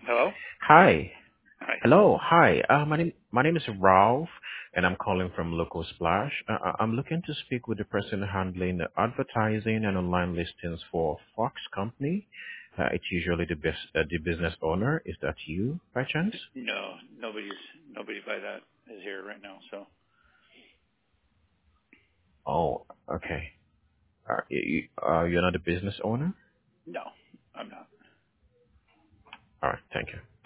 Hello? Hi. Hi. Hello. Hi. My name is Ralph, and I'm calling from Local Splash. I'm looking to speak with the person handling the advertising and online listings for Fox Company. It's usually the business owner. Is that you, by chance? No, nobody by that is here right now. So Oh, okay. You're not the business owner? no, I'm not. All right. Thank you.